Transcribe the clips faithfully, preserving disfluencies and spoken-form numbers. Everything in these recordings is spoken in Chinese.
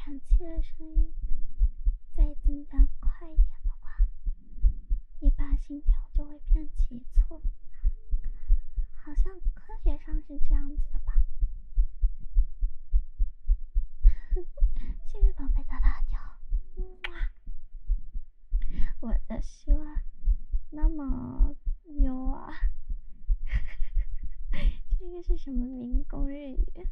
喘气的声音再增加快一点的话，你把心跳就会变急促，好像科学上是这样子的吧。谢谢宝贝的辣条，我的希望那么牛啊！这个是什么民工日语？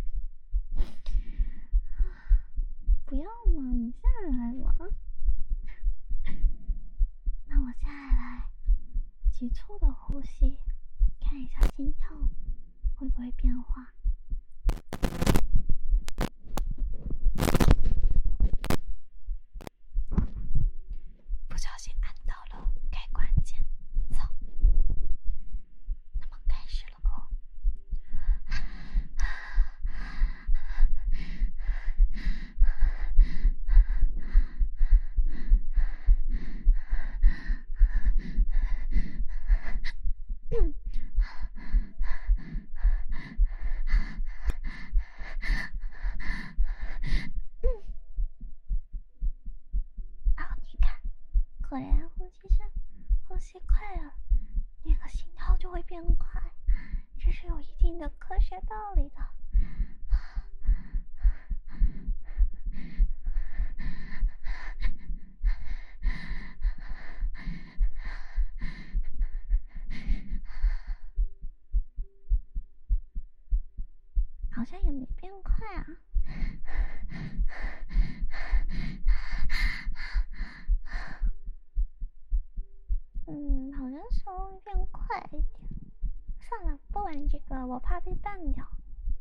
不要嘛，你下来嘛。那我下来，急促的呼吸，看一下心跳会不会变化。不小心按到了开关键，走。那么开始了哦。嗯啊，你看，果然呼吸声，呼吸快了，那个心跳就会变快，这是有一定的科学道理的。好像也没变快啊。嗯，好像稍微变快一点。算了，不玩这个，我怕被绊掉。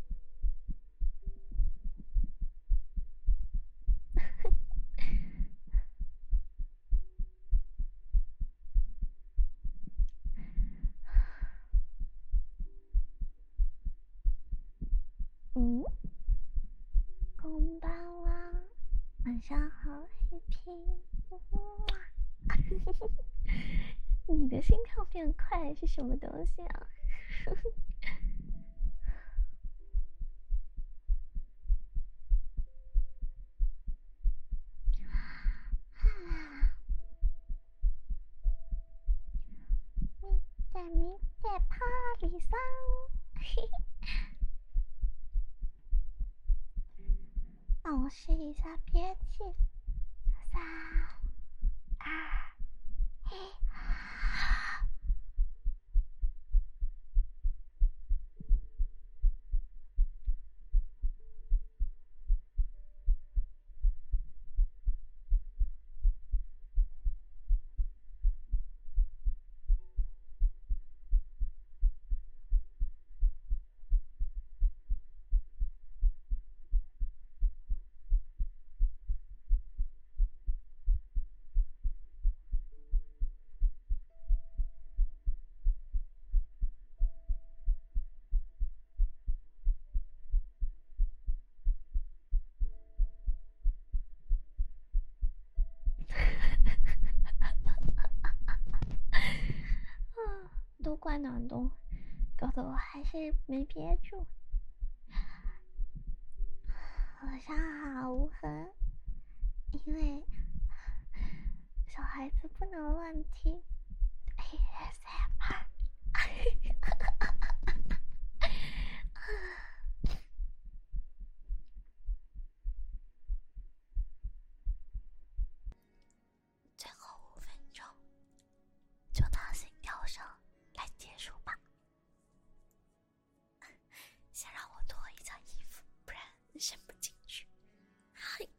嗯，こんばんは，晚上好，黑屏。你的心跳变快是什么东西啊？見て見てパーリさん。那我试一下憋气，三二一。都怪暖冬，搞得我还是没憋住。晚上好，无痕。因为小孩子不能乱听 A S M R。最后五分钟，就拿心跳声来结束吧。先让我脱一下衣服，不然伸不进去。嘿，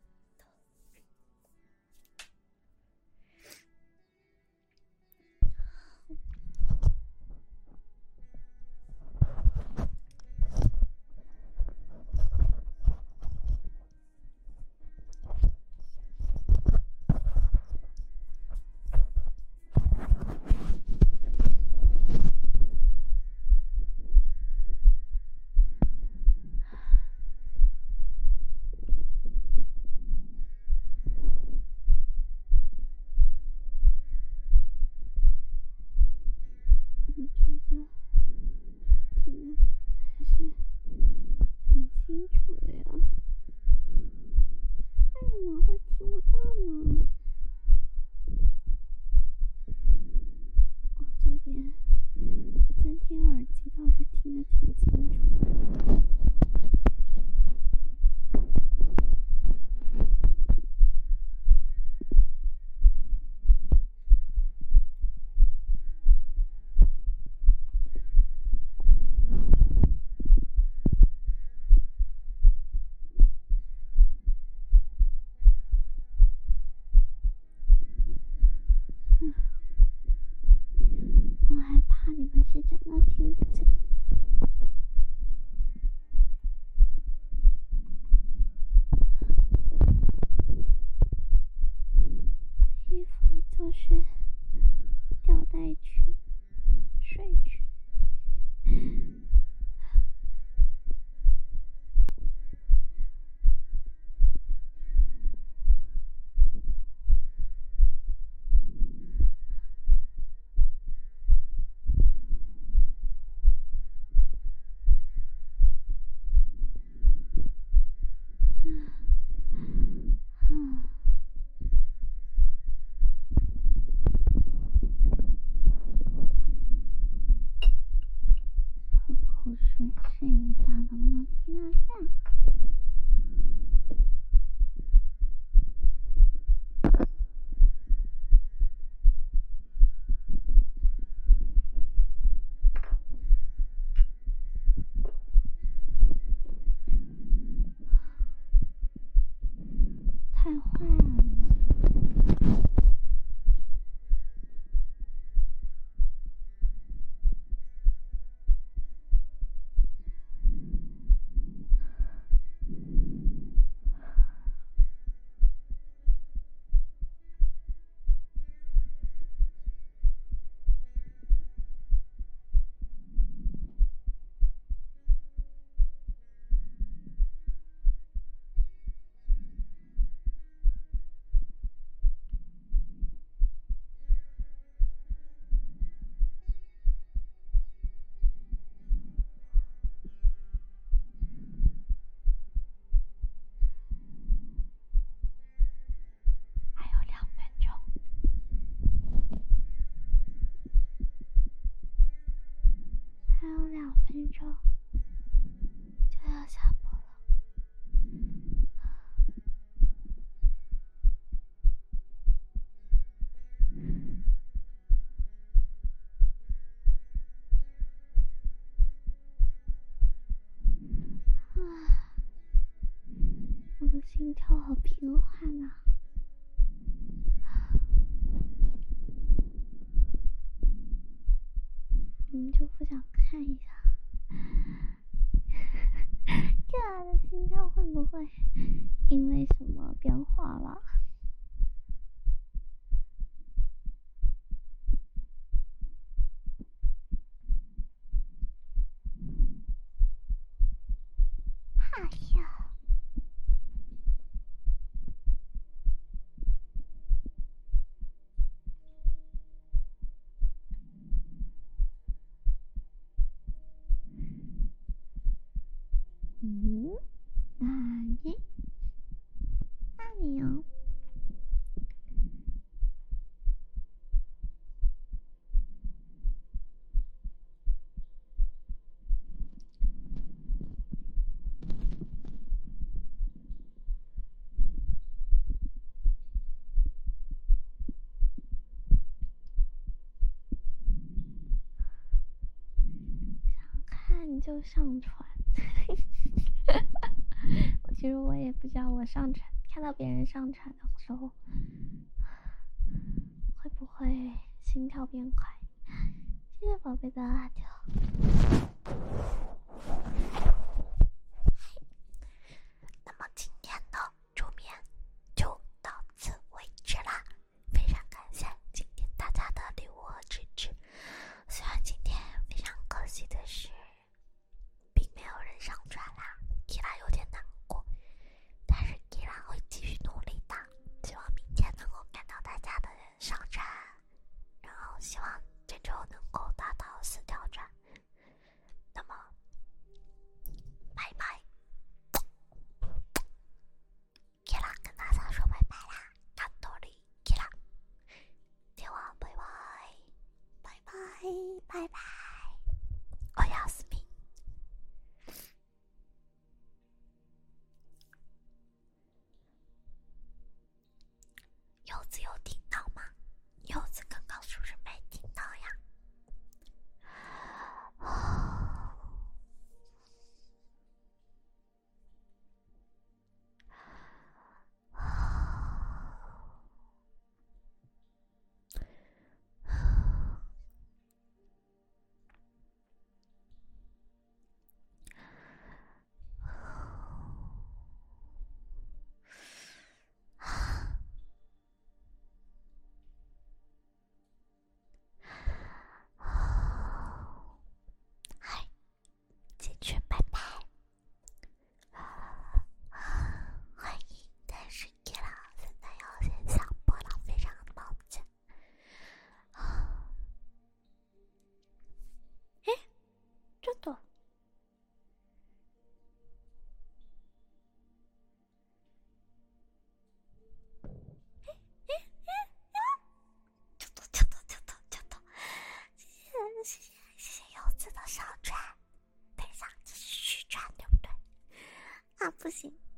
太坏了你。还有两分钟，还有两分钟就要下播了。啊，我的心跳好平缓啊！你们就不想看一下这样的心跳会不会因为什么变化了？哎呀！嗯，那你，那你哦。想看就上传。其实我也不知道，我上传看到别人上传的时候，会不会心跳变快？谢谢宝贝的辣条。那么今天的助眠就到此为止啦，非常感谢今天大家的礼物和支持。虽然今天非常可惜的是，并没有人上传啦，伊拉有点难过，但是伊拉会继续努力的，希望明天能够看到大家的上传，然后希望这周能够达到四条传。那么，拜拜。伊拉跟大家说拜拜啦，看多里伊拉，では拜拜，拜拜，拜拜，おやすみ。柚子有听到吗？柚子刚刚是不是没听到呀？嗨，进去拜拜。欢迎，但是伊拉现在要先下播了，非常抱歉。哎，真的。就都就都就都就都，谢谢谢谢谢谢柚子的上传，等一下这是续传对不对？啊不行。